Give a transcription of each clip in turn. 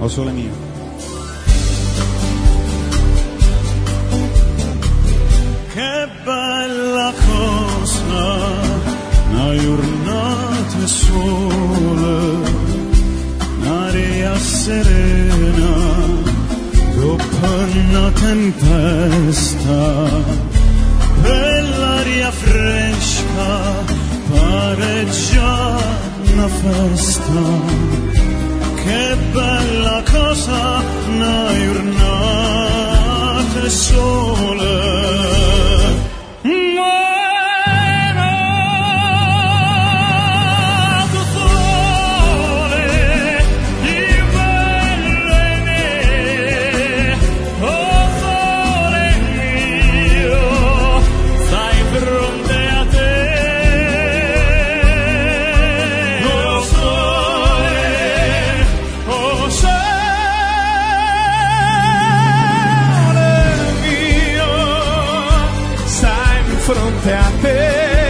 O sole mio. Che bella cosa, una giornata sola, un'aria serena, dopo una tempesta, per l'aria fresca, pare già una festa. Che bella cosa, una giornata sola. Fronte a te,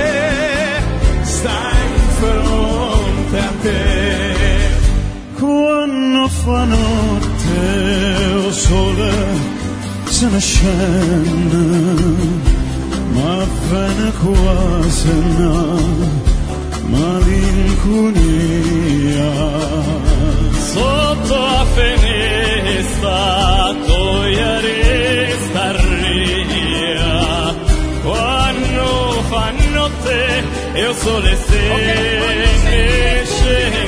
stai in fronte a te. Quando fa notte o sole se ne scende, ma viene quasi una malinconia. Sotto la finestra togliere sta ria, quando fa notte e il sole se ne scende.